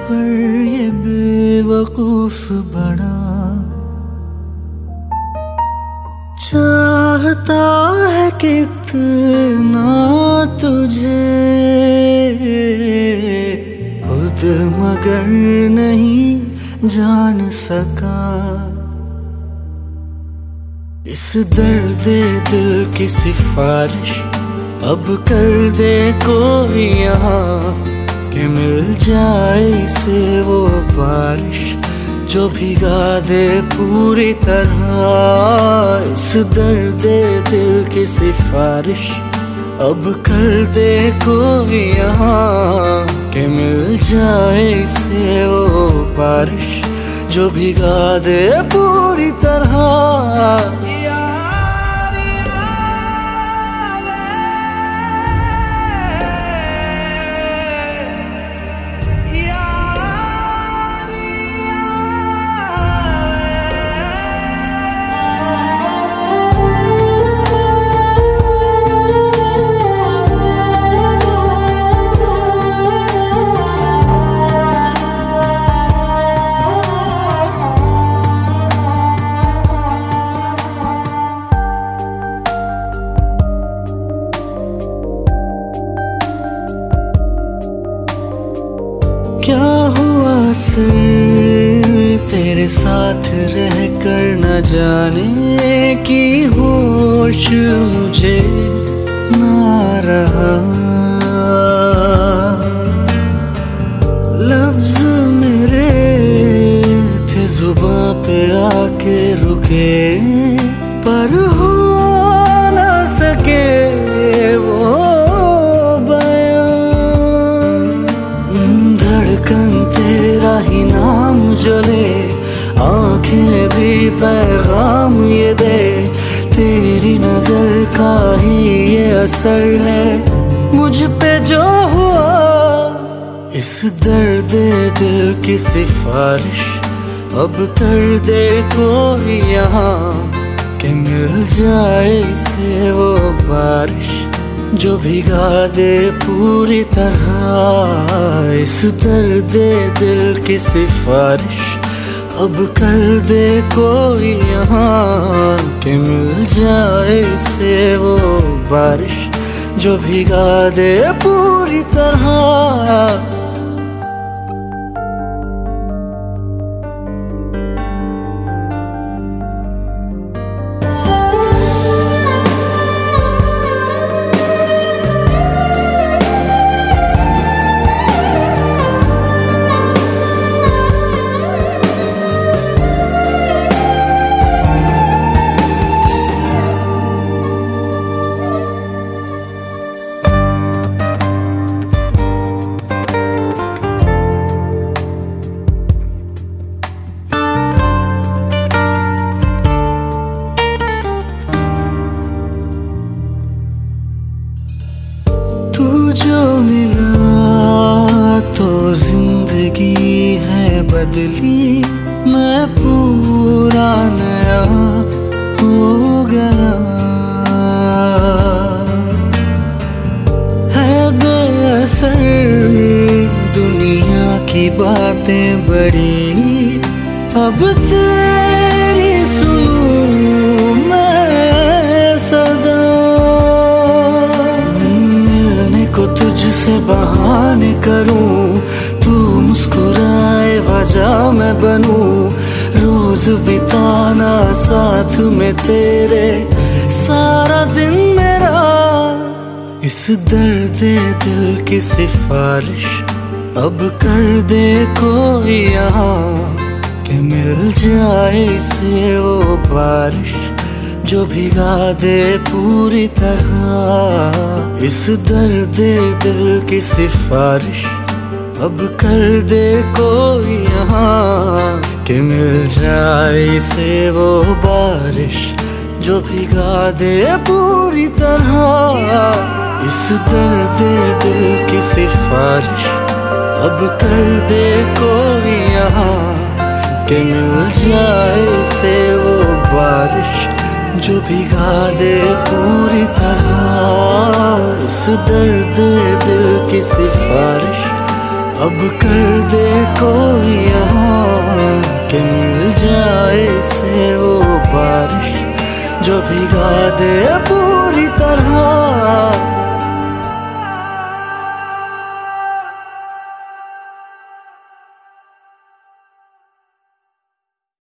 पर ये बेवकूफ बड़ा चाहता है कितना तुझे, खुद मगर नहीं जान सका। इस दर्द दिल की सिफारिश अब कर दे कोई यहाँ, कि मिल जाए इसे वो बारिश जो भिगा दे पूरी तरह। इस दर्द दिल की सिफारिश अब कर दे कोई यहाँ, कि मिल जाए इसे वो बारिश जो भिगा दे पूरी तरह। क्या हुआ सर तेरे साथ रह कर न जाने की होश मुझे ना रहा। लफ्ज मेरे थे जुबां पे आके रुके, पर हो ना सके वो तेरा ही नाम जले, आंखें भी पैगाम ये दे। तेरी नजर का ही ये असर है मुझ पे जो हुआ। इस दर्द दिल की सिफारिश अब कर दे कोई यहाँ, कि मिल जाए इसे वो बारिश जो भिगा दे पूरी तरह। इस दर्द दिल की सिफारिश अब कर दे कोई यहाँ, कि मिल जाए इसे वो बारिश जो भिगा दे पूरी तरह। तू जो मिला तो जिंदगी है बदली, मैं पूरा नया हो गया। है बेअसर दुनिया की बातें बड़ी, अब तेरी सुनूं मैं सदा। को तुझसे बहाने करूं, तू मुस्कुराए वजह मैं बनूं। रोज बिताना साथ में तेरे सारा दिन मेरा। इस दर्द दिल की सिफारिश अब कर दे कोई यहाँ, कि मिल जाए इसे वो बारिश जो भिगा दे पूरी तरह। इस दर्द दिल की सिफारिश अब कर दे कोई यहाँ, कि मिल जाए इसे वो बारिश जो भिगा दे पूरी तरह। इस दर्द दिल की सिफारिश अब कर दे कोई यहाँ, कि मिल जाए इसे वो बारिश जो भिगा दे पूरी तरह। इस दर्द दिल की सिफारिश अब कर दे कोई यहाँ के मिल जाए से वो बारिश जो भिगा दे